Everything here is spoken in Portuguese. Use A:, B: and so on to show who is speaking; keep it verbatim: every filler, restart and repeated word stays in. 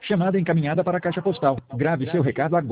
A: Chamada encaminhada para a caixa postal. Grave seu recado agora.